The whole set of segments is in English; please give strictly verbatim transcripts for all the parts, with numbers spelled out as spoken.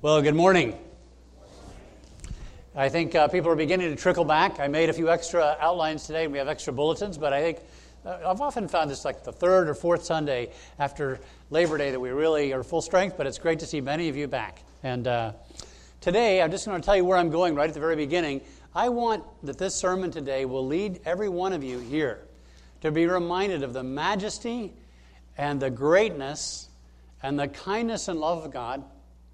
Well, good morning. I think uh, people are beginning to trickle back. I made a few extra outlines today, and we have extra bulletins, but I think uh, I've often found this like the third or fourth Sunday after Labor Day that we really are full strength, but it's great to see many of you back. And uh, today, I'm just going to tell you where I'm going right at the very beginning. I want that this sermon today will lead every one of you here to be reminded of the majesty and the greatness and the kindness and love of God,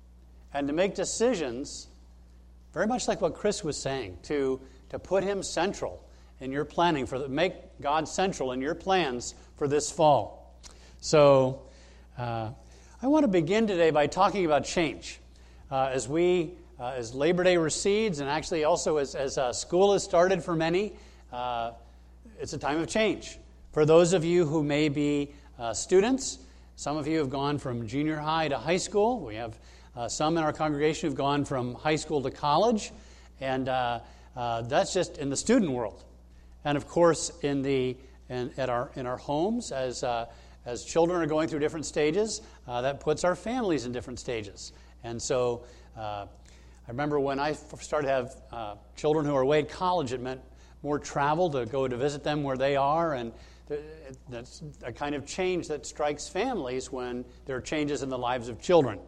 and to make decisions, very much like what Chris was saying, to, to put him central in your planning, for the, make God central in your plans for this fall. So uh, I want to begin today by talking about change. Uh, as we, uh, as Labor Day recedes, and actually also as, as uh, school has started for many, uh, it's a time of change. For those of you who may be uh, students, some of you have gone from junior high to high school. We have Uh, some in our congregation have gone from high school to college, and uh, uh, that's just in the student world. And of course, in the in, at our in our homes, as uh, as children are going through different stages, uh, that puts our families in different stages. And so, uh, I remember when I started to have uh, children who are away at college, it meant more travel to go to visit them where they are, and th- that's a kind of change that strikes families when there are changes in the lives of children.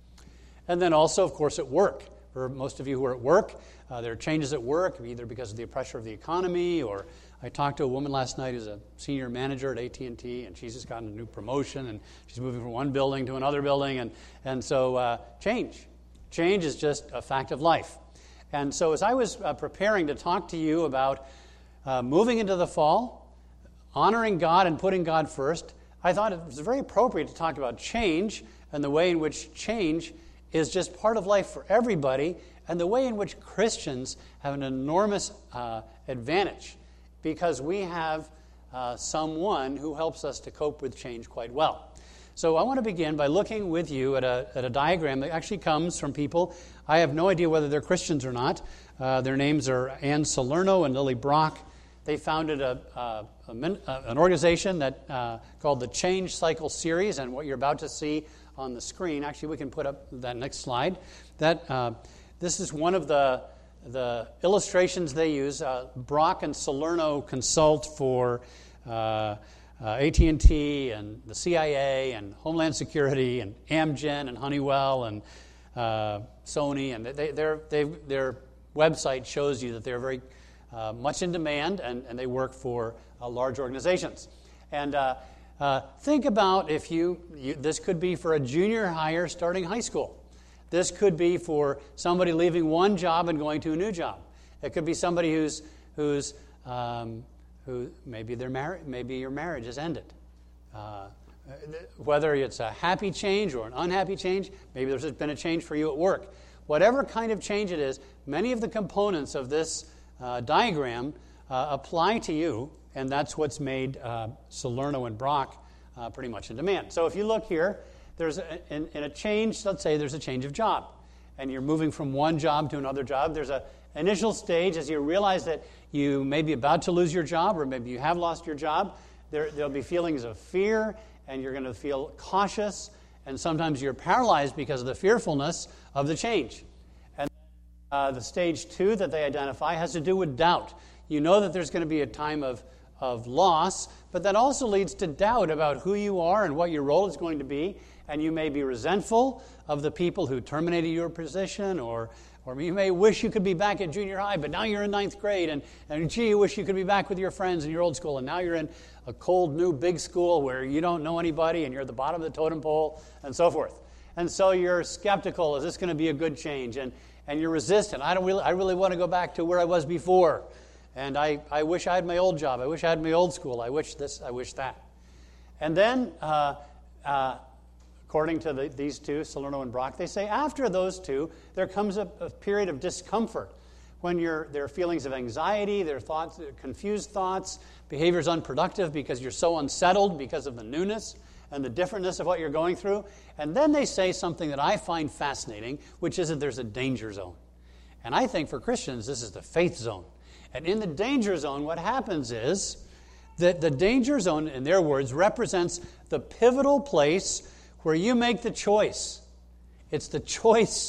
And then also, of course, at work. For most of you who are at work, uh, there are changes at work, either because of the pressure of the economy, or I talked to a woman last night who's a senior manager at A T and T, and she's just gotten a new promotion, and she's moving from one building to another building, and, and so uh, change. Change is just a fact of life. And so as I was uh, preparing to talk to you about uh, moving into the fall, honoring God and putting God first, I thought it was very appropriate to talk about change and the way in which change is just part of life for everybody, and the way in which Christians have an enormous uh, advantage because we have uh, someone who helps us to cope with change quite well. So I want to begin by looking with you at a, at a diagram that actually comes from people. I have no idea whether they're Christians or not. Uh, their names are Ann Salerno and Lily Brock. They founded a, a, a, an organization that uh, called the Change Cycle Series, and what you're about to see on the screen. Actually, we can put up that next slide. That uh, this is one of the the illustrations they use. Uh, Brock and Salerno consult for uh, uh, A T and T and the C I A and Homeland Security and Amgen and Honeywell and uh, Sony, and they, they're, they, their website shows you that they're very uh, much in demand, and, and they work for uh, large organizations. And uh, Uh, think about if you, you, this could be for a junior hire starting high school. This could be for somebody leaving one job and going to a new job. It could be somebody who's, who's um, who maybe their mar- maybe your marriage has ended. Uh, whether it's a happy change or an unhappy change, maybe there's been a change for you at work. Whatever kind of change it is, many of the components of this uh, diagram uh, apply to you. And that's what's made uh, Salerno and Brock uh, pretty much in demand. So if you look here, there's a, in, in a change, let's say there's a change of job. And you're moving from one job to another job. There's an initial stage as you realize that you may be about to lose your job, or maybe you have lost your job. There, there'll be feelings of fear, and you're going to feel cautious. And sometimes you're paralyzed because of the fearfulness of the change. And uh, the stage two that they identify has to do with doubt. You know that there's going to be a time of of loss, but that also leads to doubt about who you are and what your role is going to be, and you may be resentful of the people who terminated your position, or or you may wish you could be back at junior high, but now you're in ninth grade, and, and gee, you wish you could be back with your friends in your old school, and now you're in a cold, new, big school where you don't know anybody, and you're at the bottom of the totem pole, and so forth. And so you're skeptical, is this going to be a good change? And and you're resistant. I don't really, I really want to go back to where I was before. And I, I wish I had my old job. I wish I had my old school. I wish this, I wish that. And then, uh, uh, according to the, these two, Salerno and Brock, they say after those two, there comes a, a period of discomfort when you're, there are feelings of anxiety, there are thoughts, confused thoughts, behavior's unproductive because you're so unsettled because of the newness and the differentness of what you're going through. And then they say something that I find fascinating, which is that there's a danger zone. And I think for Christians, this is the faith zone. And in the danger zone, what happens is that the danger zone, in their words, represents the pivotal place where you make the choice. It's the choice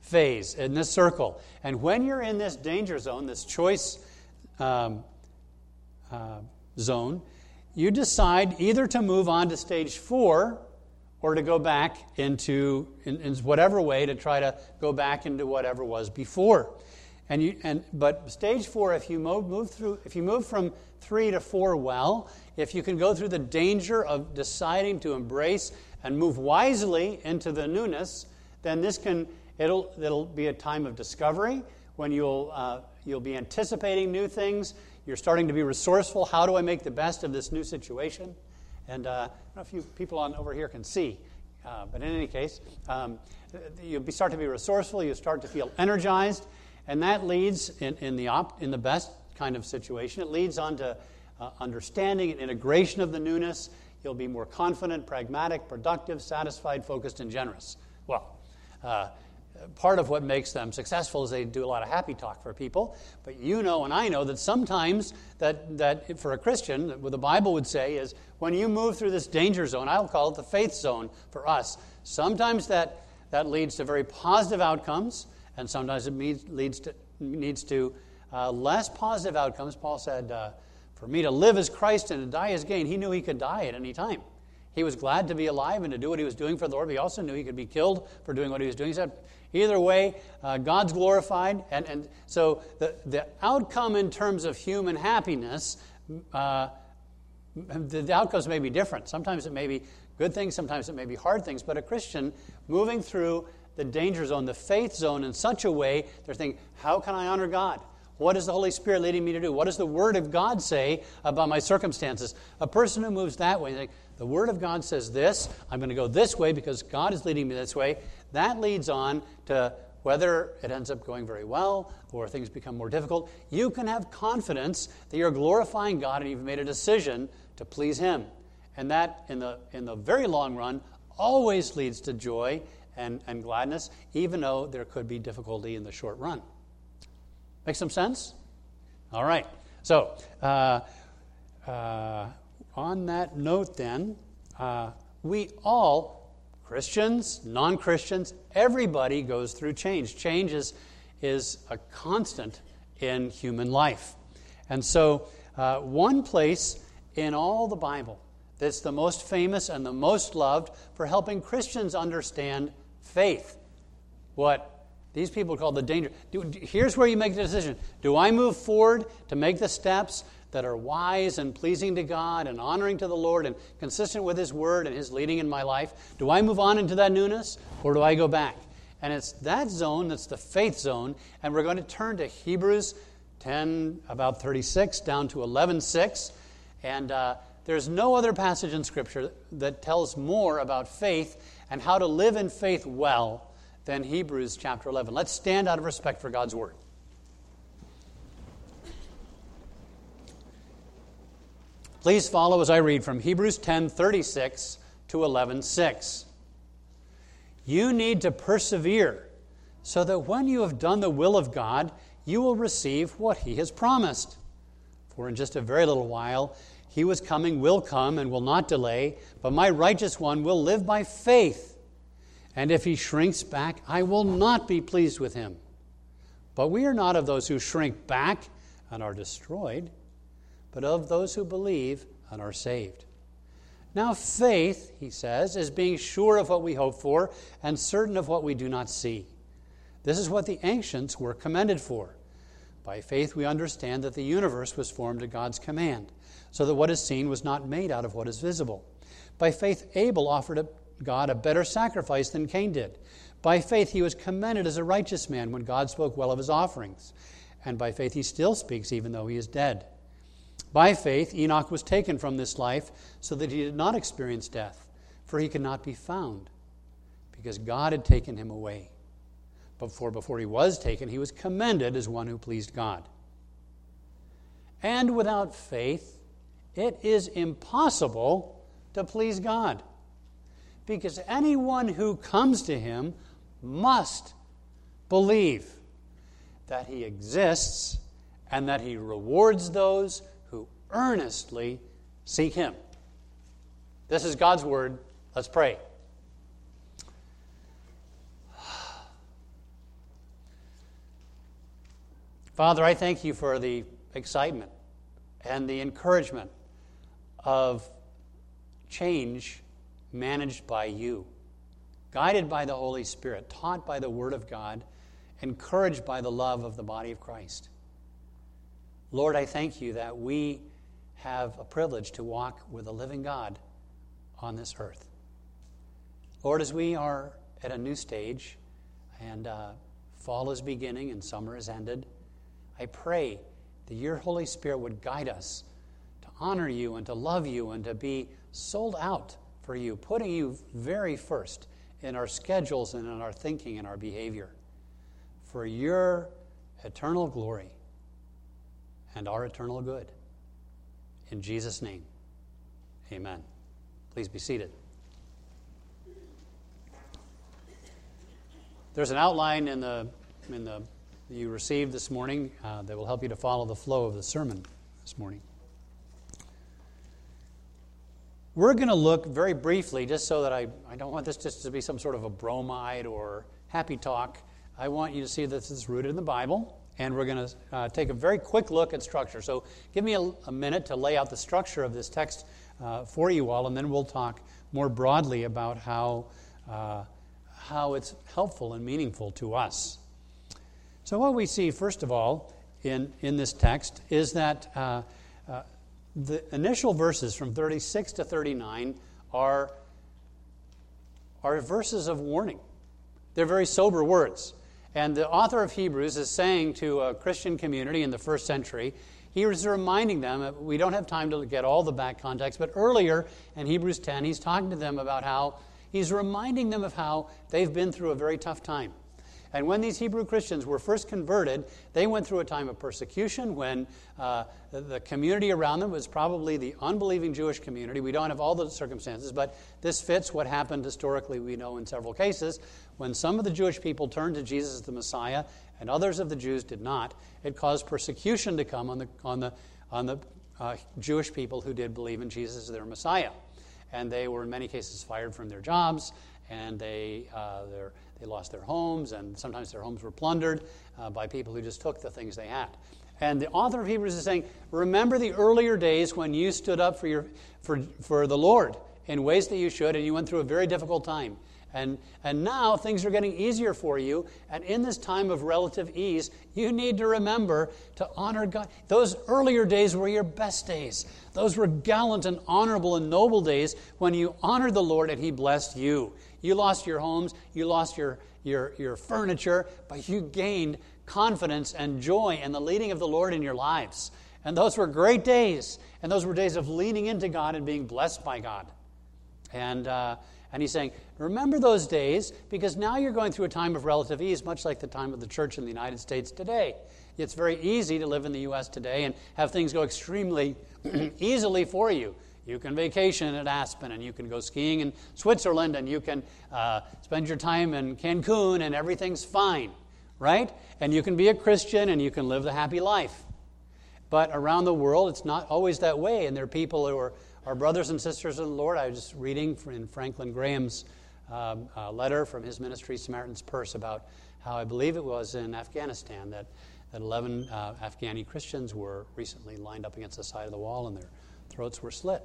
phase, in this circle. And when you're in this danger zone, this choice um, uh, zone, you decide either to move on to stage four or to go back into, in, in whatever way, to try to go back into whatever was before. And you, and but stage four, if you move, move through, if you move from three to four, well, if you can go through the danger of deciding to embrace and move wisely into the newness, then this can it'll it'll be a time of discovery when you'll uh, you'll be anticipating new things. You're starting to be resourceful. How do I make the best of this new situation? And uh, I don't know if you people on over here can see, uh, but in any case, um, you'll be, start to be resourceful. You start to feel energized. And that leads, in, in the op, in the best kind of situation, it leads on to uh, understanding and integration of the newness. You'll be more confident, pragmatic, productive, satisfied, focused, and generous. Well, uh, part of what makes them successful is they do a lot of happy talk for people. But you know and I know that sometimes that, that for a Christian, what the Bible would say is when you move through this danger zone, I'll call it the faith zone for us, sometimes that, that leads to very positive outcomes. And sometimes it means, leads to, needs to uh, less positive outcomes. Paul said, uh, for me to live as Christ and to die as gain. He knew he could die at any time. He was glad to be alive and to do what he was doing for the Lord, but he also knew he could be killed for doing what he was doing. He said, either way, uh, God's glorified. And, and so the, the outcome in terms of human happiness, uh, the, the outcomes may be different. Sometimes it may be good things, sometimes it may be hard things, but a Christian moving through the danger zone, the faith zone, in such a way, they're thinking, how can I honor God? What is the Holy Spirit leading me to do? What does the Word of God say about my circumstances? A person who moves that way, they think, the Word of God says this, I'm going to go this way because God is leading me this way. That leads on to whether it ends up going very well or things become more difficult. You can have confidence that you're glorifying God and you've made a decision to please Him. And that, in the in the very long run, always leads to joy And, and gladness, even though there could be difficulty in the short run. Make some sense? All right. So, uh, uh, on that note then, uh, we all, Christians, non-Christians, everybody goes through change. Change is, is a constant in human life. And so, uh, one place in all the Bible that's the most famous and the most loved for helping Christians understand faith, what these people call the danger. Do, here's where you make the decision. Do I move forward to make the steps that are wise and pleasing to God and honoring to the Lord and consistent with His Word and His leading in my life? Do I move on into that newness, or do I go back? And it's that zone that's the faith zone, and we're going to turn to Hebrews ten, about thirty-six, down to eleven six, and uh, there's no other passage in Scripture that tells more about faith and how to live in faith well than Hebrews chapter eleven. Let's stand out of respect for God's Word. Please follow as I read from Hebrews ten thirty-six to eleven six. You need to persevere so that when you have done the will of God, you will receive what He has promised. For in just a very little while, He was coming, will come, and will not delay, but my righteous one will live by faith. And if he shrinks back, I will not be pleased with him. But we are not of those who shrink back and are destroyed, but of those who believe and are saved. Now faith, he says, is being sure of what we hope for and certain of what we do not see. This is what the ancients were commended for. By faith we understand that the universe was formed at God's command, so that what is seen was not made out of what is visible. By faith Abel offered God a better sacrifice than Cain did. By faith he was commended as a righteous man when God spoke well of his offerings. And by faith he still speaks even though he is dead. By faith Enoch was taken from this life so that he did not experience death, for he could not be found, because God had taken him away. But for before he was taken, he was commended as one who pleased God. And without faith, it is impossible to please God, because anyone who comes to him must believe that he exists and that he rewards those who earnestly seek him. This is God's word. Let's pray. Father, I thank you for the excitement and the encouragement of change managed by you, guided by the Holy Spirit, taught by the Word of God, encouraged by the love of the body of Christ. Lord, I thank you that we have a privilege to walk with a living God on this earth. Lord, as we are at a new stage and uh, fall is beginning and summer is ended, I pray that your Holy Spirit would guide us to honor you and to love you and to be sold out for you, putting you very first in our schedules and in our thinking and our behavior for your eternal glory and our eternal good. In Jesus' name, amen. Please be seated. There's an outline in the in the you received this morning uh, that will help you to follow the flow of the sermon this morning. We're going to look very briefly, just so that I, I don't want this just to be some sort of a bromide or happy talk. I want you to see that this is rooted in the Bible, and we're going to uh, take a very quick look at structure. So give me a, a minute to lay out the structure of this text uh, for you all, and then we'll talk more broadly about how uh, how it's helpful and meaningful to us. So what we see, first of all, in, in this text is that uh, uh, the initial verses from thirty-six to thirty-nine are, are verses of warning. They're very sober words. And the author of Hebrews is saying to a Christian community in the first century, he was reminding them, we don't have time to get all the back context, but earlier in Hebrews ten, he's talking to them about how, he's reminding them of how they've been through a very tough time. And when these Hebrew Christians were first converted, they went through a time of persecution when uh, the, the community around them was probably the unbelieving Jewish community. We don't have all the circumstances, but this fits what happened historically, we know in several cases. When some of the Jewish people turned to Jesus as the Messiah and others of the Jews did not, it caused persecution to come on the, on the, on the uh, Jewish people who did believe in Jesus as their Messiah. And they were in many cases fired from their jobs, and they uh, their They lost their homes, and sometimes their homes were plundered uh, by people who just took the things they had. And the author of Hebrews is saying, remember the earlier days when you stood up for your for, for the Lord in ways that you should, and you went through a very difficult time. And, and now things are getting easier for you, and in this time of relative ease, you need to remember to honor God. Those earlier days were your best days. Those were gallant and honorable and noble days when you honored the Lord and He blessed you. You lost your homes, you lost your, your, your furniture, but you gained confidence and joy in the leading of the Lord in your lives. And those were great days. And those were days of leaning into God and being blessed by God. And uh, and he's saying, remember those days, because now you're going through a time of relative ease, much like the time of the church in the United States today. It's very easy to live in the U S today and have things go extremely easily for you. You can vacation at Aspen, and you can go skiing in Switzerland, and you can uh, spend your time in Cancun, and everything's fine, right? And you can be a Christian, and you can live the happy life. But around the world, it's not always that way, and there are people who are, are brothers and sisters in the Lord. I was just reading in Franklin Graham's um, uh, letter from his ministry, Samaritan's Purse, about how I believe it was in Afghanistan that, that eleven uh, Afghani Christians were recently lined up against the side of the wall, and their throats were slit.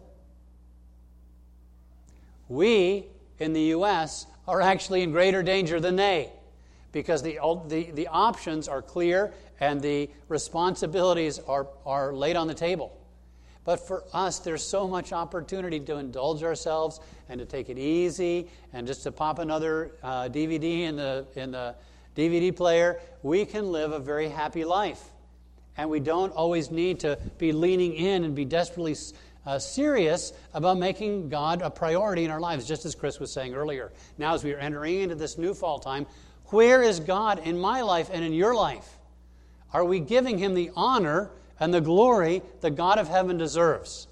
We, in the U S, are actually in greater danger than they, because the, the, the options are clear and the responsibilities are, are laid on the table. But for us, there's so much opportunity to indulge ourselves and to take it easy and just to pop another uh, D V D in the, in the D V D player. We can live a very happy life. And we don't always need to be leaning in and be desperately Uh, serious about making God a priority in our lives, just as Chris was saying earlier. Now, as we are entering into this new fall time, where is God in my life and in your life? Are we giving Him the honor and the glory that God of heaven deserves?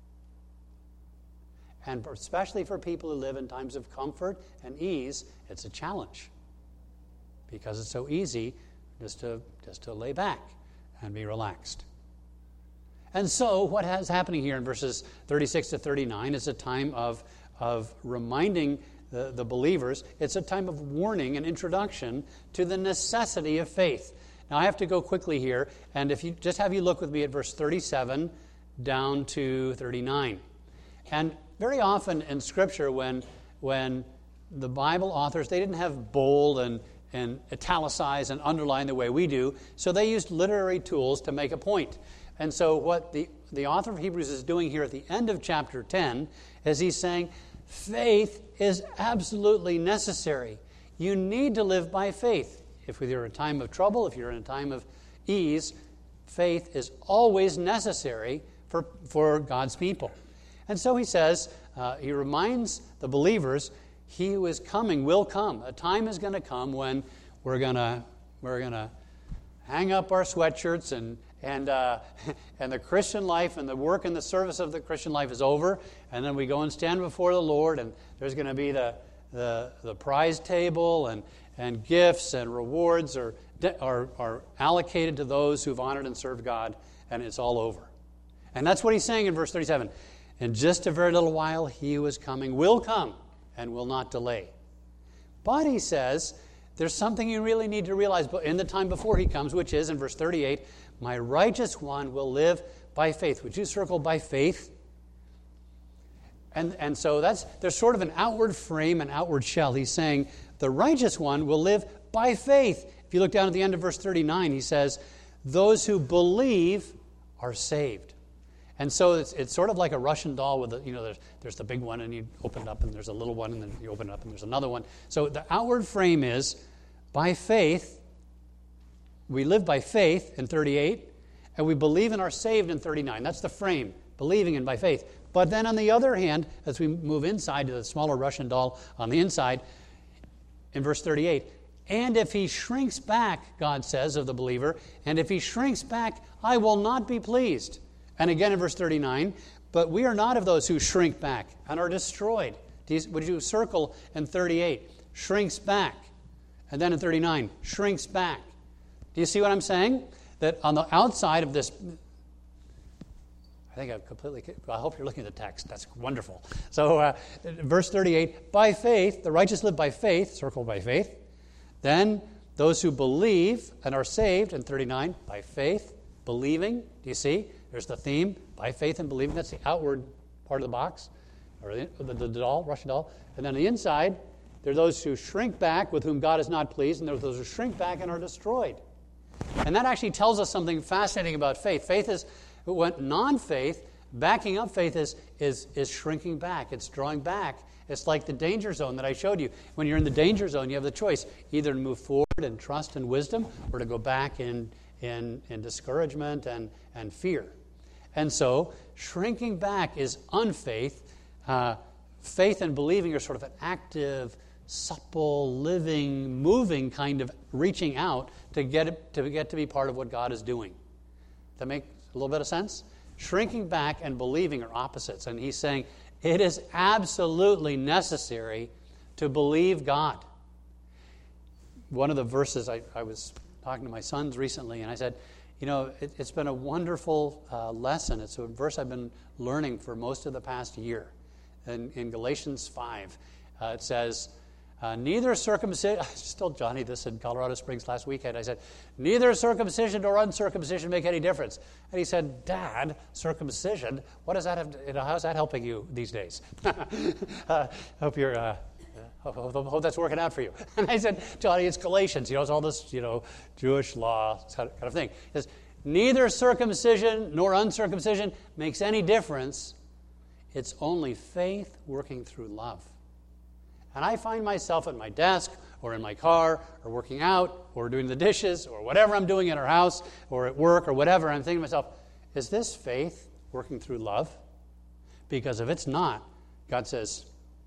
And especially for people who live in times of comfort and ease, it's a challenge, because it's so easy just to just to lay back and be relaxed. And so what is happening here in verses thirty-six to thirty-nine is a time of, of reminding the, the believers. It's a time of warning and introduction to the necessity of faith. Now, I have to go quickly here, and if you just have you look with me at verse thirty-seven down to thirty-nine. And very often in Scripture, when when the Bible authors, they didn't have bold and, and italicize and underline the way we do, so they used literary tools to make a point. And so what the, the author of Hebrews is doing here at the end of chapter ten is he's saying, faith is absolutely necessary. You need to live by faith. If you're in a time of trouble, if you're in a time of ease, faith is always necessary for, for God's people. And so he says, uh, he reminds the believers, he who is coming will come. A time is going to come when we're going to we're going to hang up our sweatshirts and and uh, and the Christian life and the work and the service of the Christian life is over, and then we go and stand before the Lord, and there's going to be the the the prize table and and gifts and rewards are are are allocated to those who've honored and served God, and it's all over. And that's what he's saying in verse thirty-seven. In just a very little while, he who is coming will come and will not delay. But he says, there's something you really need to realize in the time before he comes, which is in verse thirty-eight, my righteous one will live by faith. Would you circle by faith? And, and so that's there's sort of an outward frame, an outward shell. He's saying the righteous one will live by faith. If you look down at the end of verse thirty-nine, he says, those who believe are saved. And so it's it's sort of like a Russian doll with, a, you know, there's, there's the big one and you open it up and there's a little one and then you open it up and there's another one. So the outward frame is by faith, we live by faith in thirty-eight, and we believe and are saved in thirty-nine. That's the frame, believing and by faith. But then on the other hand, as we move inside to the smaller Russian doll on the inside, in verse thirty-eight, and if he shrinks back, God says of the believer, and if he shrinks back, I will not be pleased. And again in verse thirty-nine, but we are not of those who shrink back and are destroyed. Would you circle in thirty-eight? Shrinks back. And then in thirty-nine, shrinks back. Do you see what I'm saying? That on the outside of this, I think I've completely, I hope you're looking at the text. That's wonderful. So uh, verse thirty-eight, by faith, the righteous live by faith, circle by faith. Then those who believe and are saved, in thirty-nine, by faith, believing. Do you see? There's the theme, by faith and believing. That's the outward part of the box, or the, the, the doll, Russian doll. And then on the inside, there are those who shrink back, with whom God is not pleased, and there are those who shrink back and are destroyed. And that actually tells us something fascinating about faith. Faith is, when non-faith, backing up faith is, is, is shrinking back. It's drawing back. It's like the danger zone that I showed you. When you're in the danger zone, you have the choice, either to move forward in trust and wisdom, or to go back in, in, in discouragement and, and fear. And so, shrinking back is unfaith. Uh, faith and believing are sort of an active, supple, living, moving kind of reaching out to get it, to get to be part of what God is doing. That make a little bit of sense? Shrinking back and believing are opposites. And he's saying it is absolutely necessary to believe God. One of the verses, I, I was talking to my sons recently, and I said, you know, it, it's been a wonderful uh, lesson. It's a verse I've been learning for most of the past year. In, in Galatians five, uh, it says, uh, neither circumcision, I just told Johnny this in Colorado Springs last weekend. I said, neither circumcision nor uncircumcision make any difference. And he said, Dad, circumcision, what does that have to, you know, how's that helping you these days? uh, hope you're... Uh, I hope that's working out for you. And I said, Johnny, it's Galatians. You know, it's all this, you know, Jewish law kind of thing. It says, neither circumcision nor uncircumcision makes any difference. It's only faith working through love. And I find myself at my desk or in my car or working out or doing the dishes or whatever I'm doing at our house or at work or whatever. I'm thinking to myself, is this faith working through love? Because if it's not, God says,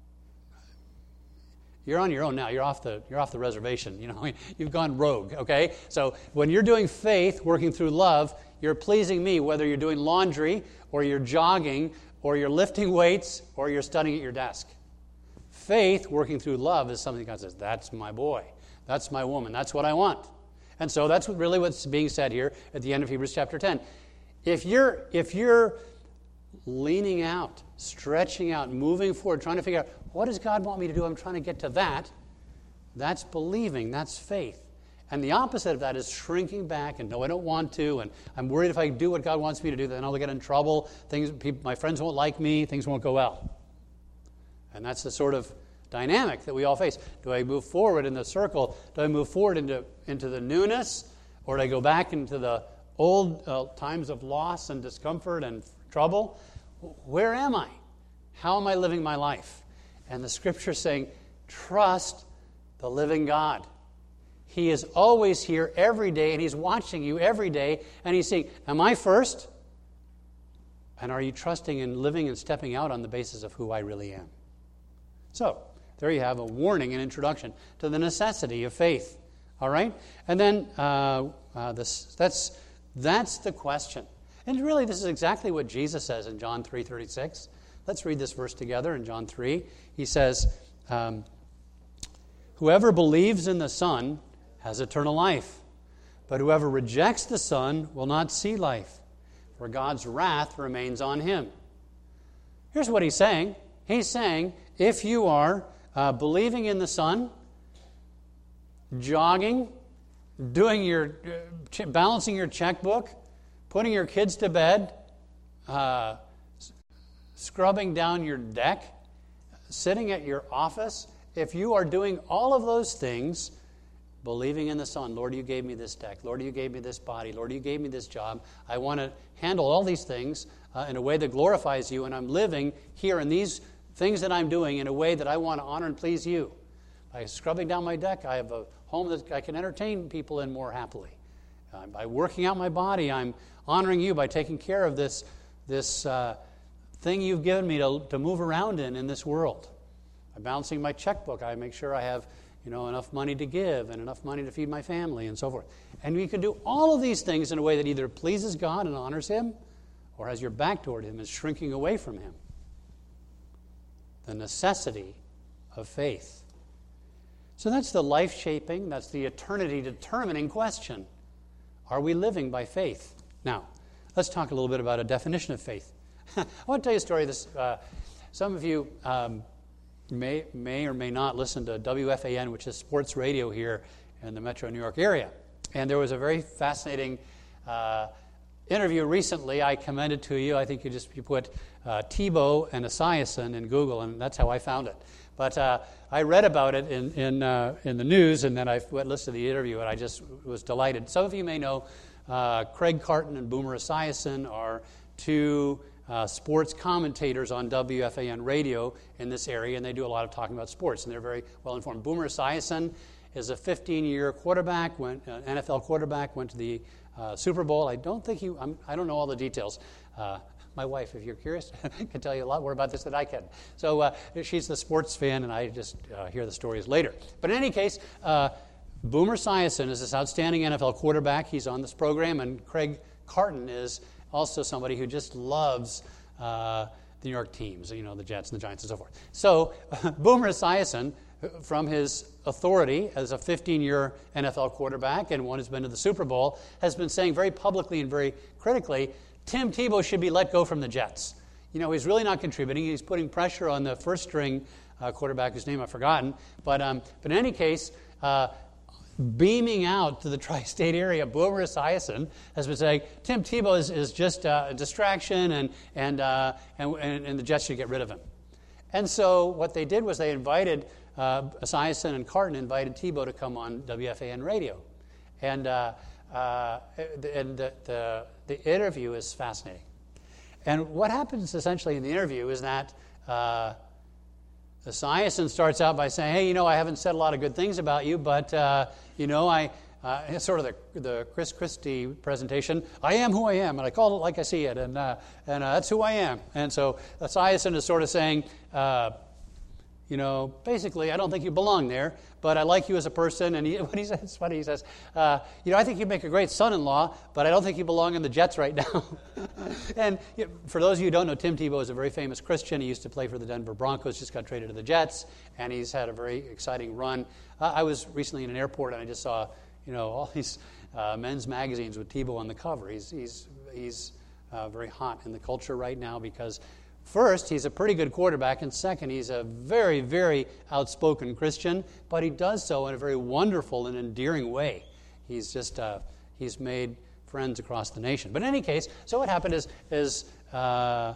you're on your own now. You're off the you're off the reservation. You know, you've gone rogue. Okay, so when you're doing faith, working through love, you're pleasing me. Whether you're doing laundry or you're jogging or you're lifting weights or you're studying at your desk, faith, working through love, is something God says. That's my boy. That's my woman. That's what I want. And so that's what, really what's being said here at the end of Hebrews chapter ten. If you're if you're leaning out, stretching out, moving forward, trying to figure out, what does God want me to do? I'm trying to get to that. That's believing. That's faith. And the opposite of that is shrinking back and no, I don't want to, and I'm worried if I do what God wants me to do, then I'll get in trouble. Things, people, my friends won't like me. Things won't go well. And that's the sort of dynamic that we all face. Do I move forward in the circle? Do I move forward into, into the newness? Or do I go back into the old uh, times of loss and discomfort and trouble? Where am I? How am I living my life? And the Scripture is saying, trust the living God. He is always here every day, and He's watching you every day, and He's saying, am I first? And are you trusting and living and stepping out on the basis of who I really am? So, there you have a warning and introduction to the necessity of faith. All right? And then uh, uh, this, that's, that's the question. And really, this is exactly what Jesus says in John three thirty-six. Let's read this verse together in John three. He says, um, whoever believes in the Son has eternal life, but whoever rejects the Son will not see life, for God's wrath remains on him. Here's what he's saying. He's saying, if you are uh, believing in the Son, jogging, doing your, uh, ch- balancing your checkbook, putting your kids to bed, uh, s- scrubbing down your deck, sitting at your office, if you are doing all of those things, believing in the Son, Lord, you gave me this deck. Lord, you gave me this body. Lord, you gave me this job. I want to handle all these things uh, in a way that glorifies you, and I'm living here in these things that I'm doing in a way that I want to honor and please you. By scrubbing down my deck, I have a home that I can entertain people in more happily. Uh, by working out my body, I'm honoring you by taking care of this, this uh, thing you've given me to, to move around in in this world. By balancing my checkbook, I make sure I have you know, enough money to give and enough money to feed my family and so forth. And we can do all of these things in a way that either pleases God and honors Him or has your back toward Him and is shrinking away from Him. The necessity of faith. So that's the life-shaping, that's the eternity-determining question. Are we living by faith? Now, let's talk a little bit about a definition of faith. I want to tell you a story. This, uh, some of you um, may, may or may not listen to W F A N, which is sports radio here in the Metro New York area. And there was a very fascinating uh, interview recently I commended to you. I think you just you put uh, Tebow and Esiason in Google, and that's how I found it. But uh, I read about it in in, uh, in the news, and then I went listened to the interview, and I just was delighted. Some of you may know uh, Craig Carton and Boomer Esiason are two uh, sports commentators on W F A N radio in this area, and they do a lot of talking about sports, and they're very well informed. Boomer Esiason is a fifteen-year quarterback, went uh, N F L quarterback, went to the uh, Super Bowl. I don't think he. I'm, I don't know all the details. Uh, My wife, if you're curious, can tell you a lot more about this than I can. So uh, she's the sports fan, and I just uh, hear the stories later. But in any case, uh, Boomer Esiason is this outstanding N F L quarterback. He's on this program, and Craig Carton is also somebody who just loves uh, the New York teams, you know, the Jets and the Giants and so forth. So Boomer Esiason, from his authority as a fifteen-year N F L quarterback and one who's been to the Super Bowl, has been saying very publicly and very critically, Tim Tebow should be let go from the Jets. You know, he's really not contributing. He's putting pressure on the first-string uh, quarterback, whose name I've forgotten. But, um, but in any case, uh, beaming out to the tri-state area, Boomer Esiason has been saying, Tim Tebow is, is just uh, a distraction, and, and, uh, and, and, and the Jets should get rid of him. And so what they did was they invited, uh, Esiason and Carton invited Tebow to come on W F A N radio. And... Uh, Uh, and the, the, the interview is fascinating. And what happens essentially in the interview is that uh, Esiason starts out by saying, hey, you know, I haven't said a lot of good things about you, but, uh, you know, I uh, it's sort of the, the Chris Christie presentation, I am who I am, and I call it like I see it, and, uh, and uh, that's who I am. And so Esiason is sort of saying, uh, you know, basically, I don't think you belong there, but I like you as a person. And he, what he says, it's funny, he says, uh, you know, I think you'd make a great son-in-law, but I don't think you belong in the Jets right now. And you know, for those of you who don't know, Tim Tebow is a very famous Christian. He used to play for the Denver Broncos, just got traded to the Jets, and he's had a very exciting run. Uh, I was recently in an airport, and I just saw, you know, all these uh, men's magazines with Tebow on the cover. He's, he's, he's uh, very hot in the culture right now because first, he's a pretty good quarterback, and second, he's a very, very outspoken Christian, but he does so in a very wonderful and endearing way. he's just uh, he's made friends across the nation. But in any case, so what happened is is uh,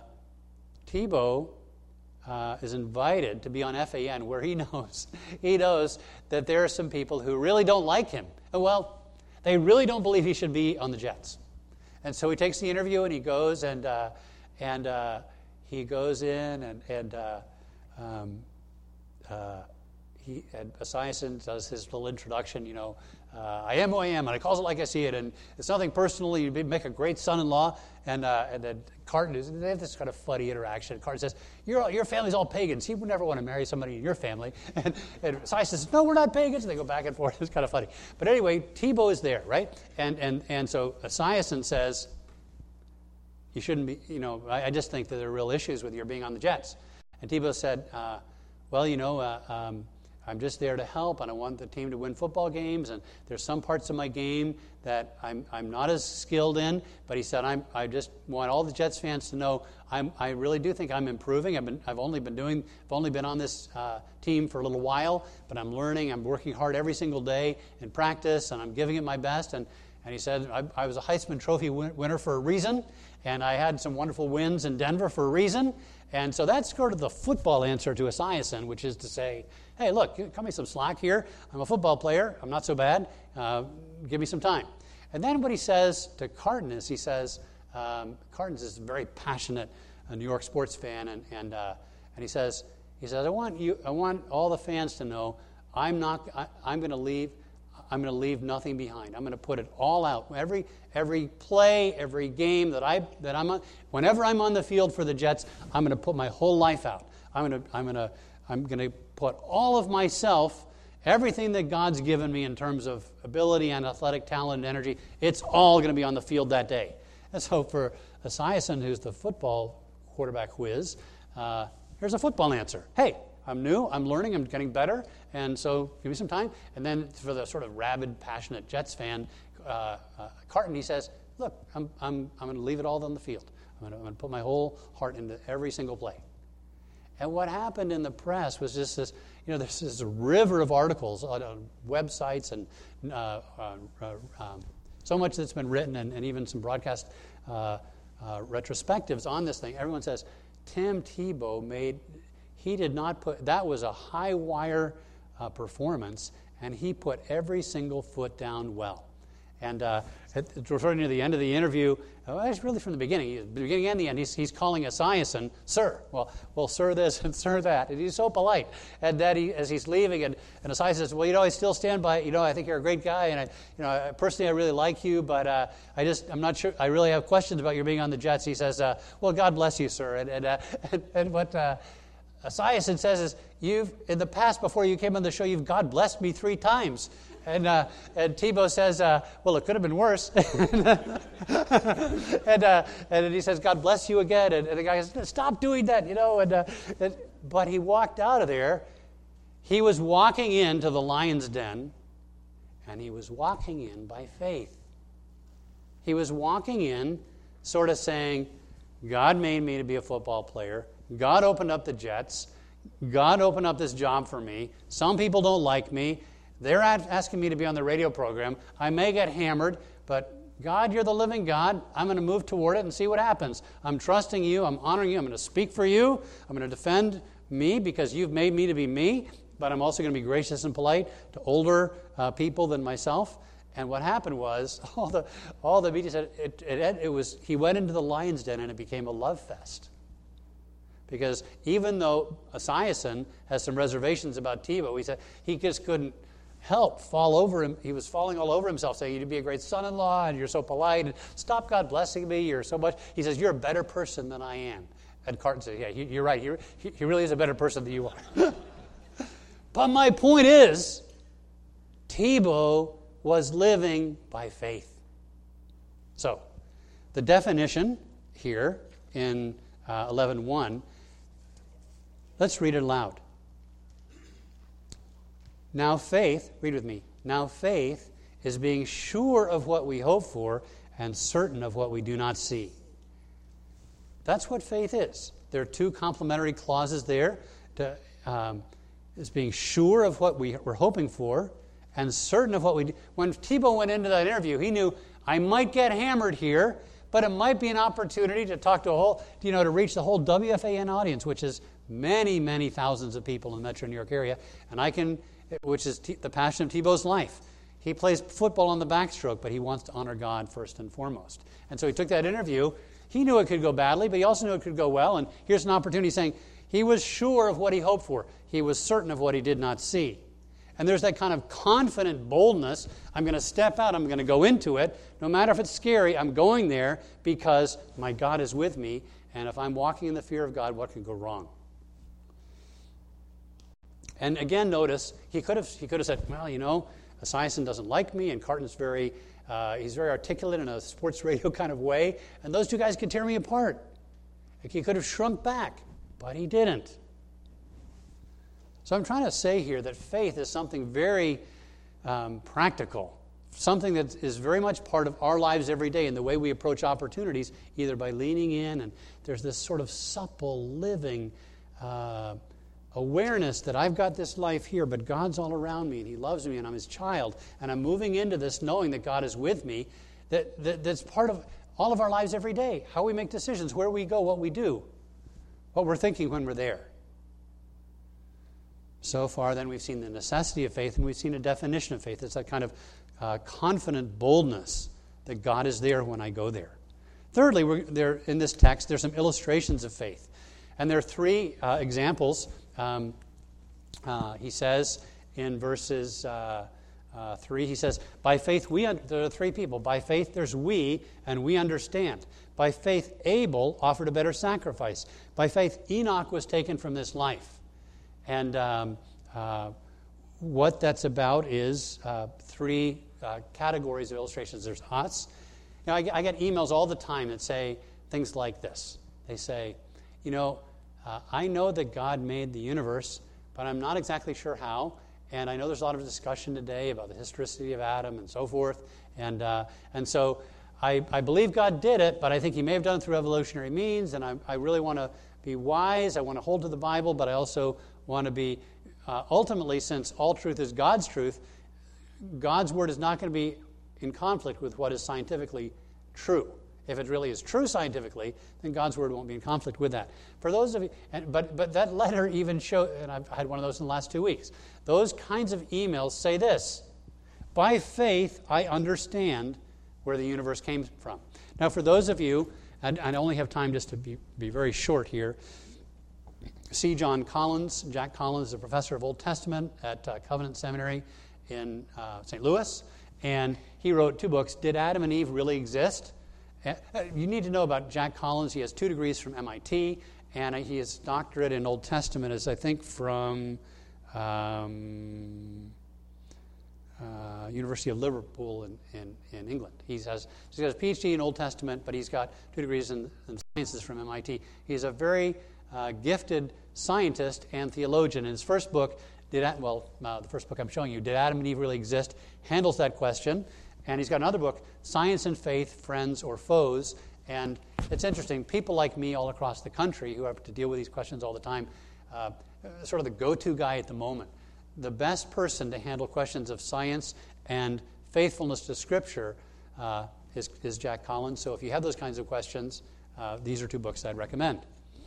Tebow uh, is invited to be on F A N, where he knows he knows that there are some people who really don't like him. Well, they really don't believe he should be on the Jets, and so he takes the interview and he goes and uh, and uh, he goes in and and. Uh, um, uh, He, and Esiason does his little introduction, you know, uh, I am who I am, and I calls it like I see it, and it's nothing personal. You make a great son-in-law, and uh, and then Carton is, they have this kind of funny interaction. Carton says, your your family's all pagans. He would never want to marry somebody in your family. And, and Esiason says, no, we're not pagans. And they go back and forth. It's kind of funny. But anyway, Tebow is there, right? And and and so Esiason says, you shouldn't be, you know, I, I just think that there are real issues with your being on the Jets. And Tebow said, uh, well, you know, uh, um, I'm just there to help, and I want the team to win football games, and there's some parts of my game that I'm I'm not as skilled in, but he said, I'm, I just want all the Jets fans to know I'm, I really do think I'm improving. I've, been, I've only been doing, I've only been on this uh, team for a little while, but I'm learning, I'm working hard every single day in practice, and I'm giving it my best, and, and he said, I, I was a Heisman Trophy win- winner for a reason, and I had some wonderful wins in Denver for a reason, and so that's sort of the football answer to Esiason, which is to say, hey, look, cut me some slack here. I'm a football player. I'm not so bad. Uh, give me some time. And then what he says to Carton is he says, um, Carton's this very passionate uh, New York sports fan, and and uh, and he says, he says, I want you, I want all the fans to know, I'm not, I, I'm going to leave, I'm going to leave nothing behind. I'm going to put it all out. Every every play, every game that I that I'm on, whenever I'm on the field for the Jets, I'm going to put my whole life out. I'm going to I'm going to I'm going to put all of myself, everything that God's given me in terms of ability and athletic talent and energy, it's all going to be on the field that day. And so for Esiason, who's the football quarterback whiz, uh, here's a football answer. Hey, I'm new, I'm learning, I'm getting better, and so give me some time. And then for the sort of rabid, passionate Jets fan, uh, uh, Carton, he says, look, I'm I'm I'm going to leave it all on the field. I'm going to put my whole heart into every single play. And what happened in the press was just this, you know, there's this river of articles on, on websites and uh, uh, um, so much that's been written and, and even some broadcast uh, uh, retrospectives on this thing. Everyone says, Tim Tebow made, he did not put, that was a high wire uh, performance, and he put every single foot down well. And uh, referring to the end of the interview, well, it's really from the beginning, the beginning and the end, he's, he's calling Esiason, sir. Well, well, sir this and sir that. And he's so polite. And that he, as he's leaving, and, and Esiason says, well, you know, I still stand by it. You know, I think you're a great guy, and I, you know, I, personally, I really like you, but uh, I just, I'm not sure, I really have questions about your being on the Jets. He says, uh, well, God bless you, sir. And, and, uh, and, and what uh, Esiason says is, you've, in the past, before you came on the show, you've God blessed me three times. And, uh, and Tebow says, uh, well, it could have been worse. and, uh, and he says, God bless you again. And, and the guy says, stop doing that, you know. And, uh, and But he walked out of there. He was walking into the lion's den, and he was walking in by faith. He was walking in sort of saying, God made me to be a football player. God opened up the Jets. God opened up this job for me. Some people don't like me. They're asking me to be on the radio program. I may get hammered, but God, you're the living God. I'm going to move toward it and see what happens. I'm trusting you. I'm honoring you. I'm going to speak for you. I'm going to defend me because you've made me to be me, but I'm also going to be gracious and polite to older uh, people than myself. And what happened was, all the all the media said, it, it, it was, he went into the lion's den and it became a love fest. Because even though Esiason has some reservations about Tebow, he said he just couldn't help fall over him. He was falling all over himself, saying, you'd be a great son-in-law, and you're so polite, and stop God blessing me, you're so much. He says, you're a better person than I am. And Carton says, yeah, you're right, he, he really is a better person than you are. But my point is, Tebow was living by faith. So, the definition here in uh, eleven one, let's read it aloud. Now faith, read with me, now faith is being sure of what we hope for and certain of what we do not see. That's what faith is. There are two complementary clauses there. To, um, is being sure of what we, we're hoping for and certain of what we do. When Tebow went into that interview, he knew, I might get hammered here, but it might be an opportunity to talk to a whole, you know, to reach the whole W F A N audience, which is many, many thousands of people in the Metro New York area, and I can, which is T, the passion of Tebow's life. He plays football on the backstroke, but he wants to honor God first and foremost. And so he took that interview. He knew it could go badly, but he also knew it could go well. And here's an opportunity saying he was sure of what he hoped for. He was certain of what he did not see. And there's that kind of confident boldness. I'm going to step out. I'm going to go into it. No matter if it's scary, I'm going there because my God is with me. And if I'm walking in the fear of God, what could go wrong? And again, notice, he could have he could have said, well, you know, Esiason doesn't like me, and Carton's very, uh, he's very articulate in a sports radio kind of way, and those two guys could tear me apart. Like he could have shrunk back, but he didn't. So I'm trying to say here that faith is something very um, practical, something that is very much part of our lives every day in the way we approach opportunities, either by leaning in, and there's this sort of supple, living uh awareness that I've got this life here, but God's all around me, and He loves me, and I'm His child, and I'm moving into this knowing that God is with me, that, that that's part of all of our lives every day, how we make decisions, where we go, what we do, what we're thinking when we're there. So far, then, we've seen the necessity of faith, and we've seen a definition of faith. It's that kind of uh, confident boldness that God is there when I go there. Thirdly, we're there in this text, there's some illustrations of faith. And there are three uh, examples. Um, uh, he says in verses uh, uh, three, he says, by faith we, un- there are three people. By faith there's we, and we understand. By faith Abel offered a better sacrifice. By faith Enoch was taken from this life. And um, uh, what that's about is uh, three uh, categories of illustrations. There's us. You know, I, I get emails all the time that say things like this. They say, you know, uh, I know that God made the universe, but I'm not exactly sure how. And I know there's a lot of discussion today about the historicity of Adam and so forth. And uh, and so I, I believe God did it, but I think He may have done it through evolutionary means. And I, I really want to be wise. I want to hold to the Bible, but I also want to be, uh, ultimately, since all truth is God's truth, God's word is not going to be in conflict with what is scientifically true. If it really is true scientifically, then God's word won't be in conflict with that. For those of you, and, but but that letter even showed, and I've had one of those in the last two weeks, those kinds of emails say this: by faith I understand where the universe came from. Now for those of you, and I only have time just to be, be very short here, see John Collins. Jack Collins is a professor of Old Testament at uh, Covenant Seminary in uh, Saint Louis, and he wrote two books, Did Adam and Eve Really Exist? You need to know about Jack Collins. He has two degrees from M I T, and he has doctorate in Old Testament, is I think from um, uh, University of Liverpool in, in, in England. He has he's got his P H D in Old Testament, but he's got two degrees in, in sciences from M I T. He's a very uh, gifted scientist and theologian. In his first book, did well, uh, the first book I'm showing you, Did Adam and Eve Really Exist? Handles that question. And he's got another book, Science and Faith, Friends or Foes. And it's interesting, people like me all across the country who have to deal with these questions all the time, uh, sort of the go-to guy at the moment. The best person to handle questions of science and faithfulness to Scripture uh, is, is Jack Collins. So if you have those kinds of questions, uh, these are two books I'd recommend.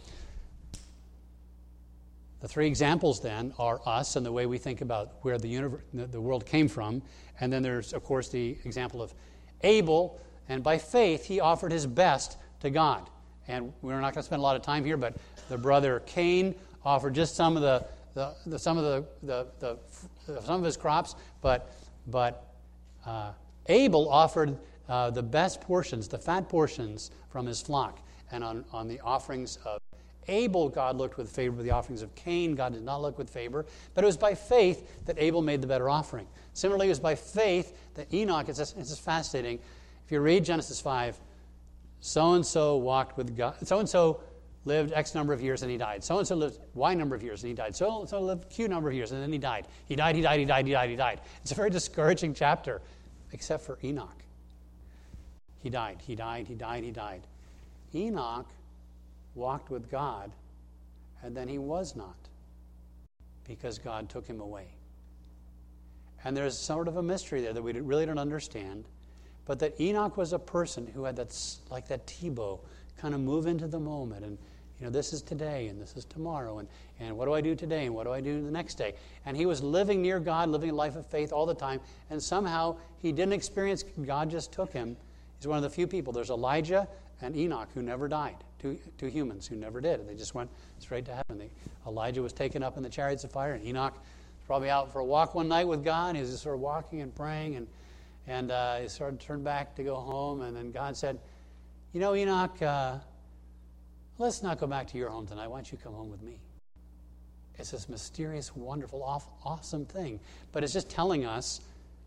The three examples, then, are us and the way we think about where the universe, the world came from. And then there's, of course, the example of Abel. And by faith, he offered his best to God. And we're not going to spend a lot of time here, but the brother Cain offered just some of the, the, the some of the, the, the some of his crops, but but uh, Abel offered uh, the best portions, the fat portions from his flock. And on, on the offerings of Abel, God looked with favor. The offerings of Cain, God did not look with favor. But it was by faith that Abel made the better offering. Similarly, it was by faith that Enoch, it's just, it's just fascinating. If you read Genesis five, so-and-so walked with God. So-and-so lived X number of years and he died. So-and-so lived Y number of years and he died. So-and-so lived Q number of years and then he died. He died, he died, he died, he died, he died. It's a very discouraging chapter, except for Enoch. He died, he died, he died, he died. Enoch walked with God, and then he was not, because God took him away. And there's sort of a mystery there that we really don't understand. But that Enoch was a person who had that, like that Tebow, kind of move into the moment. And, you know, this is today and this is tomorrow. And, and what do I do today and what do I do the next day? And he was living near God, living a life of faith all the time. And somehow he didn't experience, God just took him. He's one of the few people. There's Elijah and Enoch who never died. Two, two humans who never did. They just went straight to heaven. They, Elijah was taken up in the chariots of fire, and Enoch was probably out for a walk one night with God. He was just sort of walking and praying, and and uh, he sort of turned back to go home. And then God said, you know, Enoch, uh, let's not go back to your home tonight. Why don't you come home with me? It's this mysterious, wonderful, awesome thing. But it's just telling us,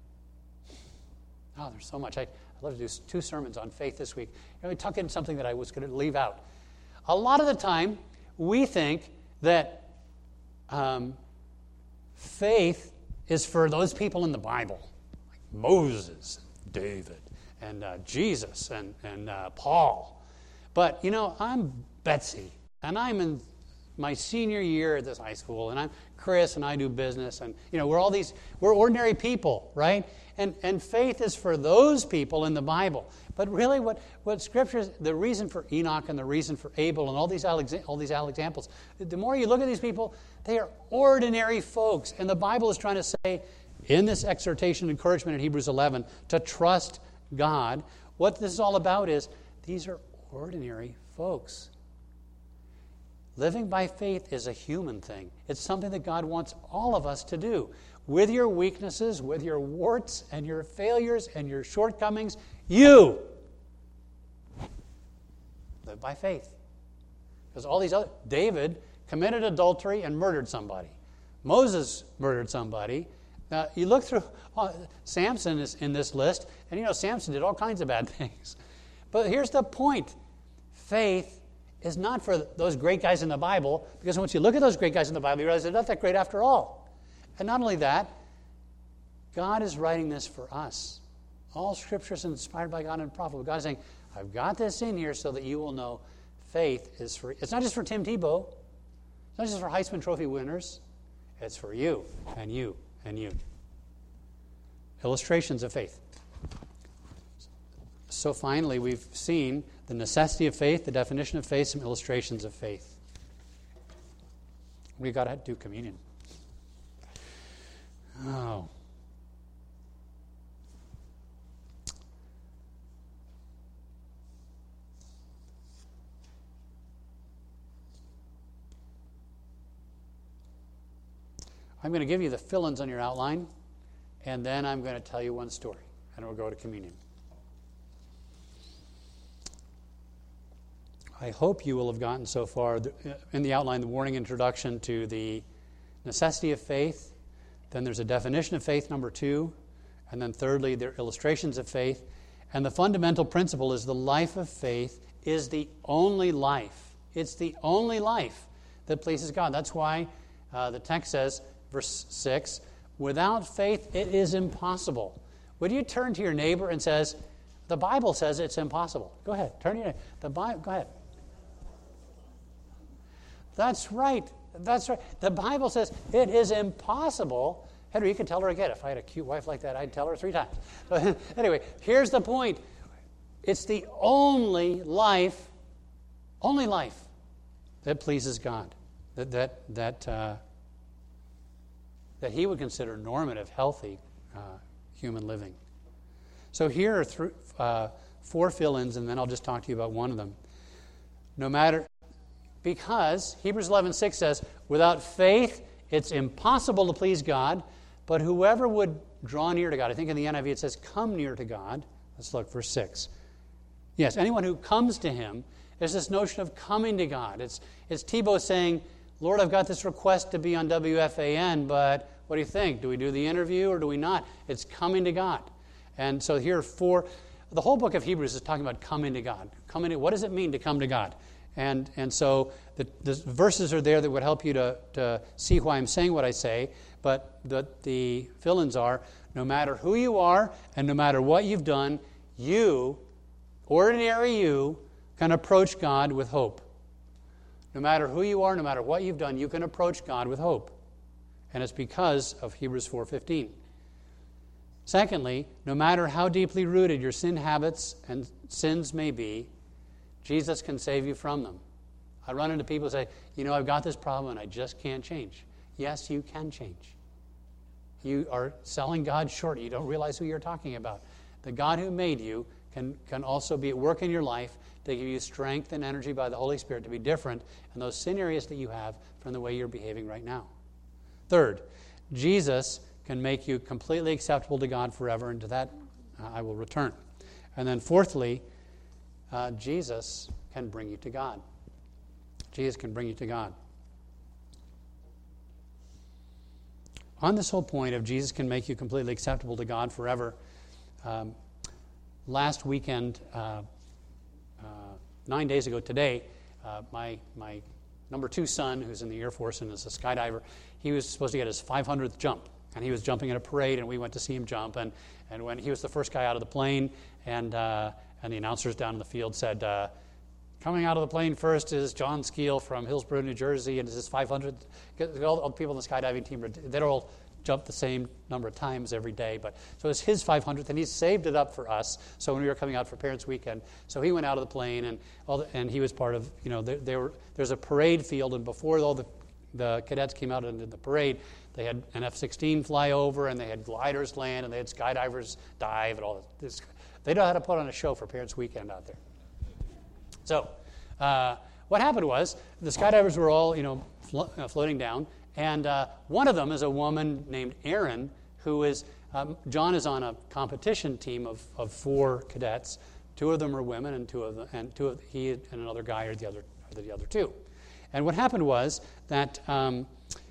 oh, there's so much. I, I'd love to do two sermons on faith this week. Let me tuck in something that I was going to leave out. A lot of the time, we think that um, faith is for those people in the Bible, like Moses, David, and uh, Jesus, and, and uh, Paul. But, you know, I'm Betsy, and I'm in my senior year at this high school, and I'm Chris, and I do business, and, you know, we're all these, we're ordinary people, right? And and faith is for those people in the Bible. But really what, what Scripture, the reason for Enoch and the reason for Abel and all these all these examples, the more you look at these people, they are ordinary folks. And the Bible is trying to say, in this exhortation and encouragement in Hebrews eleven, to trust God. What this is all about is, these are ordinary folks. Living by faith is a human thing. It's something that God wants all of us to do. With your weaknesses, with your warts and your failures and your shortcomings, you live by faith. Because all these other, David committed adultery and murdered somebody. Moses murdered somebody. Now, you look through, uh, Samson is in this list, and you know, Samson did all kinds of bad things. But here's the point. Faith is not for those great guys in the Bible, because once you look at those great guys in the Bible, you realize they're not that great after all. And not only that, God is writing this for us. All Scripture is inspired by God and profitable. God is saying, I've got this in here so that you will know faith is for, it's not just for Tim Tebow. It's not just for Heisman Trophy winners. It's for you and you and you. Illustrations of faith. So finally, we've seen the necessity of faith, the definition of faith, some illustrations of faith. We've got to do communion. Oh. I'm going to give you the fill-ins on your outline, and then I'm going to tell you one story, and we'll go to communion. I hope you will have gotten so far in the outline the warning introduction to the necessity of faith. Then there's a definition of faith, number two. And then thirdly, there are illustrations of faith. And the fundamental principle is the life of faith is the only life. It's the only life that pleases God. That's why uh, the text says, verse six, without faith it is impossible. Would you turn to your neighbor and says, the Bible says it's impossible. Go ahead, turn to your neighbor. The Bible, go ahead. That's right. That's right. The Bible says it is impossible. Henry, you can tell her again. If I had a cute wife like that, I'd tell her three times. But anyway, here's the point. It's the only life, only life that pleases God, that that that uh, that He would consider normative, healthy uh, human living. So here are th- uh, four fill-ins, and then I'll just talk to you about one of them. No matter, because Hebrews eleven six says, without faith it's impossible to please God, but whoever would draw near to God, I think in the N I V it says, come near to God. Let's look, verse six. Yes, anyone who comes to Him, there's this notion of coming to God. It's, it's Tebow saying, Lord, I've got this request to be on W F A N, but what do you think? Do we do the interview or do we not? It's coming to God. And so here are four, the whole book of Hebrews is talking about coming to God. Coming to, what does it mean to come to God? And and so the, the verses are there that would help you to, to see why I'm saying what I say, but the, the fill-ins are, no matter who you are and no matter what you've done, you, ordinary you, can approach God with hope. No matter who you are, no matter what you've done, you can approach God with hope. And it's because of Hebrews four fifteen. Secondly, no matter how deeply rooted your sin habits and sins may be, Jesus can save you from them. I run into people who say, you know, I've got this problem and I just can't change. Yes, you can change. You are selling God short. You don't realize who you're talking about. The God who made you can, can also be at work in your life to give you strength and energy by the Holy Spirit to be different in those sin areas that you have from the way you're behaving right now. Third, Jesus can make you completely acceptable to God forever, and to that uh, I will return. And then fourthly, uh, Jesus can bring you to God. Jesus can bring you to God. On this whole point of Jesus can make you completely acceptable to God forever, um, last weekend, uh, uh, nine days ago today, uh, my my number two son, who's in the Air Force and is a skydiver, he was supposed to get his five hundredth jump. And he was jumping at a parade, and we went to see him jump. And, and when he was the first guy out of the plane, and uh, and the announcers down in the field said, uh, coming out of the plane first is John Skeel from Hillsborough, New Jersey, and it's his five hundredth. All the people on the skydiving team, they all jump the same number of times every day. But so it's his five hundredth, and he saved it up for us. So when we were coming out for Parents Weekend, so he went out of the plane, and all the, and he was part of, you know, there, there were there's a parade field, and before all the the cadets came out into the parade, they had an F sixteen fly over, and they had gliders land, and they had skydivers dive, and all this. They know how to put on a show for Parents Weekend out there. So, uh, what happened was the skydivers were all, you know, flo- uh, floating down, and uh, one of them is a woman named Erin, who is um, John is on a competition team of, of four cadets. Two of them are women, and two of them, and two of he and another guy are the other are the other two. And what happened was that um,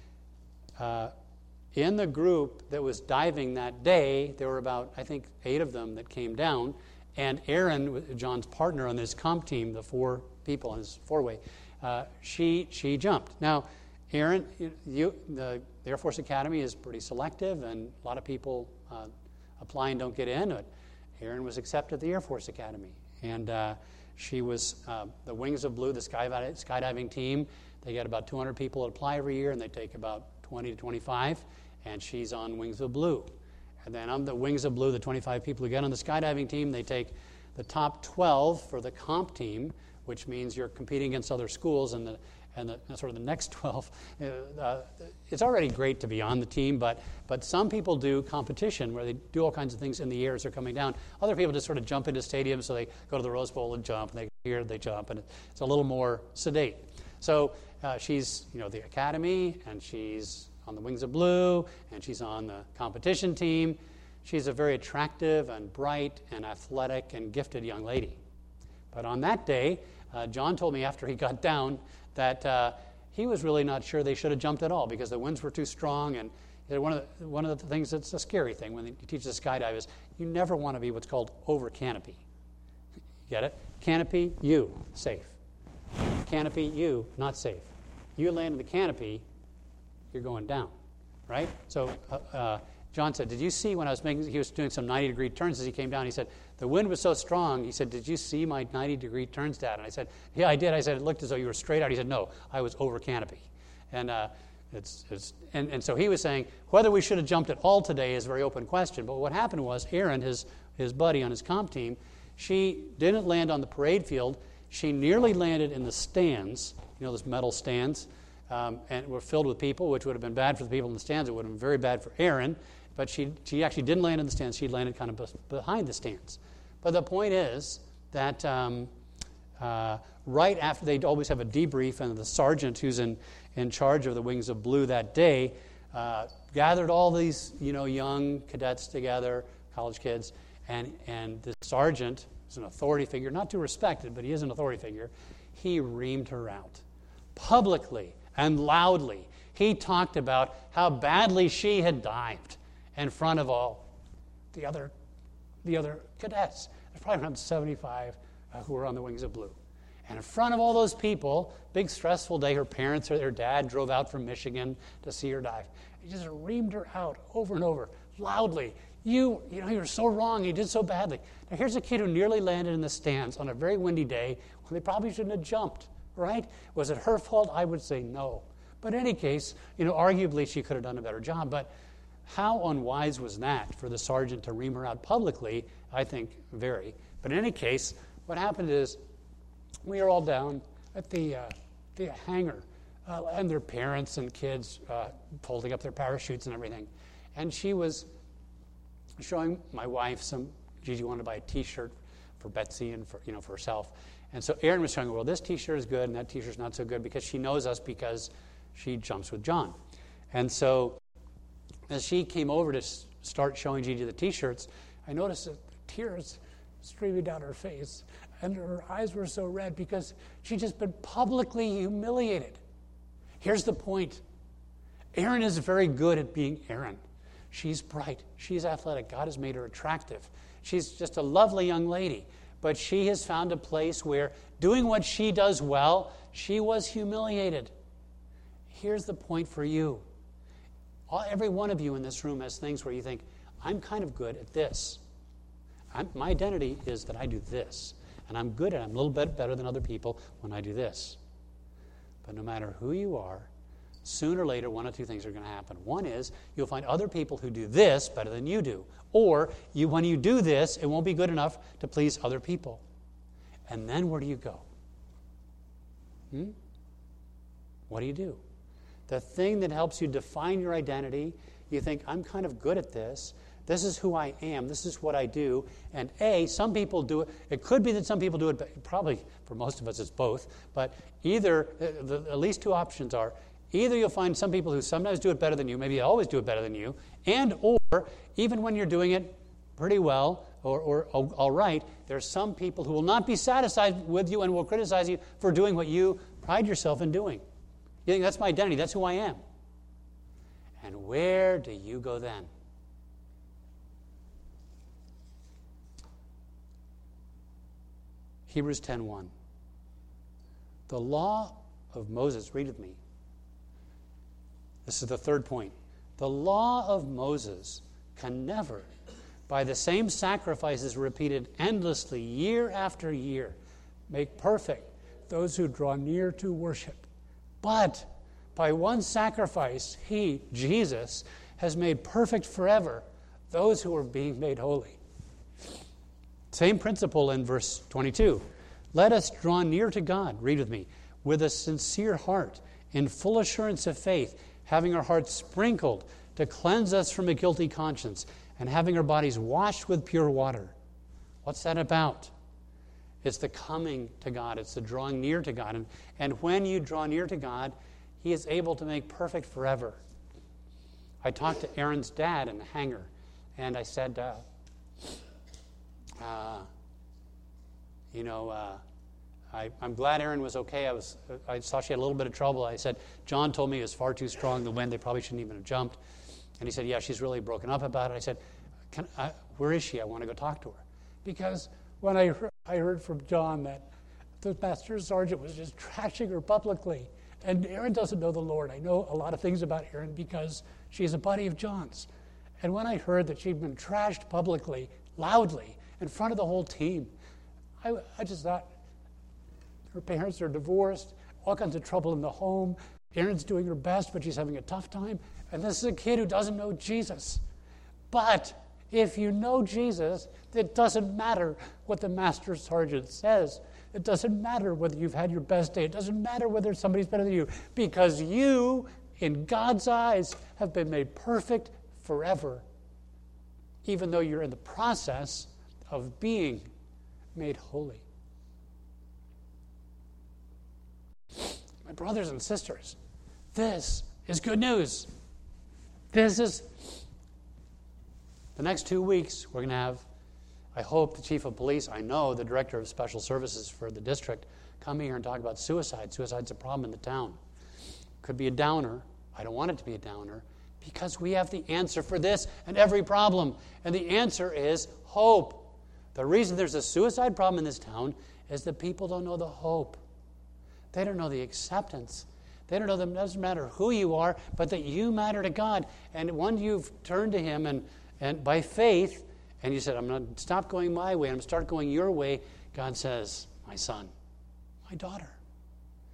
uh, in the group that was diving that day, there were about, I think, eight of them that came down. And Erin, John's partner on this comp team, the four people on his four-way, uh, she she jumped. Now, Erin, you, the Air Force Academy is pretty selective, and a lot of people uh, apply and don't get in. But Erin was accepted at the Air Force Academy. And uh, she was uh, the Wings of Blue, the skydiving, skydiving team. They get about two hundred people that apply every year, and they take about twenty to twenty-five, and she's on Wings of Blue. And then on the Wings of Blue, the twenty-five people who get on the skydiving team, they take the top twelve for the comp team, which means you're competing against other schools, and the and the, sort of the next twelve. Uh, it's already great to be on the team, but but some people do competition where they do all kinds of things in the air as they're coming down. Other people just sort of jump into stadiums, so they go to the Rose Bowl and jump, and they here they jump, and it's a little more sedate. So uh, she's, you know, the academy, and she's on the Wings of Blue, and she's on the competition team. She's a very attractive and bright and athletic and gifted young lady. But on that day, uh, John told me after he got down that uh, he was really not sure they should have jumped at all because the winds were too strong. And one of the, one of the things that's a scary thing when you teach the skydive is you never want to be what's called over canopy. Get it? Canopy, you, safe. Canopy, you, not safe. You land in the canopy, you're going down, right? So uh, uh, John said, did you see when I was making, he was doing some ninety-degree turns as he came down, he said, the wind was so strong, he said, did you see my ninety-degree turns, Dad? And I said, yeah, I did. I said, it looked as though you were straight out. He said, no, I was over canopy. And uh, it's, it's and, and so he was saying, whether we should have jumped at all today is a very open question. But what happened was, Erin, his, his buddy on his comp team, she didn't land on the parade field. She nearly landed in the stands, you know, those metal stands, um, and were filled with people, which would have been bad for the people in the stands. It would have been very bad for Erin. But she she actually didn't land in the stands. She landed kind of behind the stands. But the point is that um, uh, right after, they'd always have a debrief, and the sergeant who's in, in charge of the Wings of Blue that day uh, gathered all these, you know, young cadets together, college kids, and, and the sergeant is an authority figure, not too respected, but he is an authority figure. He reamed her out publicly and loudly. He talked about how badly she had dived in front of all the other the other cadets. There's probably around seventy-five uh, who were on the Wings of Blue. And in front of all those people, big stressful day, her parents or their dad drove out from Michigan to see her dive. He just reamed her out over and over, loudly. You, you know, you were so wrong. You did so badly. Now, here's a kid who nearly landed in the stands on a very windy day when they probably shouldn't have jumped, right? Was it her fault? I would say no. But in any case, you know, arguably she could have done a better job. But How unwise was that for the sergeant to ream her out publicly? I think very. But in any case, what happened is we are all down at the, uh, the hangar, uh, and their parents and kids uh, holding up their parachutes and everything. And she was showing my wife some, Gigi wanted to buy a T-shirt for Betsy and for, you know, for herself. And so Erin was showing her, well, this T-shirt is good and that T-shirt's not so good, because she knows us because she jumps with John. And so as she came over to s- start showing Gigi the T-shirts, I noticed that tears streaming down her face, and her eyes were so red because she'd just been publicly humiliated. Here's the point. Erin is very good at being Erin. She's bright. She's athletic. God has made her attractive. She's just a lovely young lady. But she has found a place where, doing what she does well, she was humiliated. Here's the point for you. All, every one of you in this room has things where you think, I'm kind of good at this. I'm, my identity is that I do this. And I'm good at it. I'm a little bit better than other people when I do this. But no matter who you are, sooner or later, one of two things are going to happen. One is you'll find other people who do this better than you do. Or you, when you do this, it won't be good enough to please other people. And then where do you go? Hmm? What do you do? The thing that helps you define your identity, you think, I'm kind of good at this. This is who I am. This is what I do. And A, some people do it. It could be that some people do it, but probably for most of us it's both. But either, the, the, at least two options are, either you'll find some people who sometimes do it better than you, maybe always do it better than you, and or even when you're doing it pretty well or, or, or all right, there's some people who will not be satisfied with you and will criticize you for doing what you pride yourself in doing. You think, that's my identity, that's who I am. And where do you go then? Hebrews ten one. The law of Moses, read with me. This is the third point. The law of Moses can never, by the same sacrifices repeated endlessly year after year, make perfect those who draw near to worship. But by one sacrifice, he, Jesus, has made perfect forever those who are being made holy. Same principle in verse twenty-two. Let us draw near to God, read with me, with a sincere heart, in full assurance of faith, having our hearts sprinkled to cleanse us from a guilty conscience, and having our bodies washed with pure water. What's that about? It's the coming to God. It's the drawing near to God. And, and when you draw near to God, he is able to make perfect forever. I talked to Erin's dad in the hangar, and I said, uh, uh, you know, uh, I, I'm glad Erin was okay. I was, I saw she had a little bit of trouble. I said, John told me it was far too strong, the wind. They probably shouldn't even have jumped. And he said, yeah, she's really broken up about it. I said, Can I, where is she? I want to go talk to her. Because when I heard, I heard from John that the master sergeant was just trashing her publicly. And Erin doesn't know the Lord. I know a lot of things about Erin because she's a buddy of John's. And when I heard that she'd been trashed publicly, loudly, in front of the whole team, I, I just thought, her parents are divorced, all kinds of trouble in the home. Erin's doing her best, but she's having a tough time. And this is a kid who doesn't know Jesus. But if you know Jesus, it doesn't matter what the master sergeant says. It doesn't matter whether you've had your best day. It doesn't matter whether somebody's better than you. Because you, in God's eyes, have been made perfect forever. Even though you're in the process of being made holy. My brothers and sisters, this is good news. This is, the next two weeks, we're going to have, I hope, the chief of police, I know the director of special services for the district, come here and talk about suicide. Suicide's a problem in the town. Could be a downer. I don't want it to be a downer because we have the answer for this and every problem. And the answer is hope. The reason there's a suicide problem in this town is that people don't know the hope. They don't know the acceptance. They don't know that it doesn't matter who you are, but that you matter to God. And when you've turned to him and, and by faith, and you said, I'm going to stop going my way, I'm going to start going your way, God says, my son, my daughter,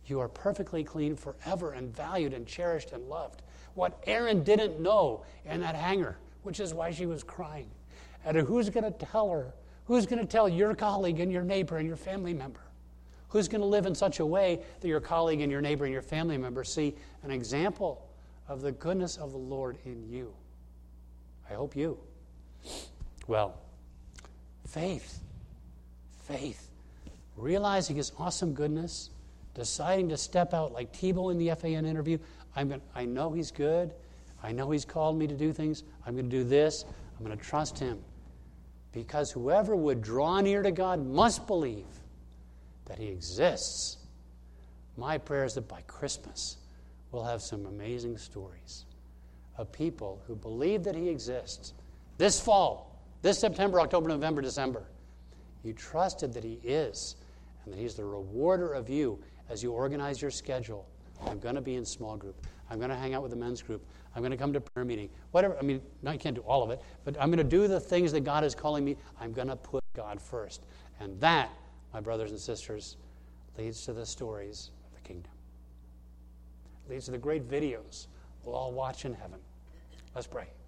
You are perfectly clean forever and valued and cherished and loved. What Erin didn't know in that hangar, which is why she was crying. And who's going to tell her? Who's going to tell your colleague and your neighbor and your family member? Who's going to live in such a way that your colleague and your neighbor and your family member see an example of the goodness of the Lord in you? I hope you. Well, faith. Faith. Realizing his awesome goodness, deciding to step out like Tebow in the F A N interview. I'm going I know he's good. I know he's called me to do things. I'm going to do this. I'm going to trust him. Because whoever would draw near to God must believe that he exists. My prayer is that by Christmas, we'll have some amazing stories of people who believe that he exists. This fall, this September, October, November, December, you trusted that he is, and that he's the rewarder of you as you organize your schedule. I'm going to be in small group. I'm going to hang out with the men's group. I'm going to come to prayer meeting. Whatever. I mean, no, I can't do all of it, but I'm going to do the things that God is calling me. I'm going to put God first. And that, my brothers and sisters, leads to the stories of the kingdom. It leads to the great videos we'll all watch in heaven. Let's pray.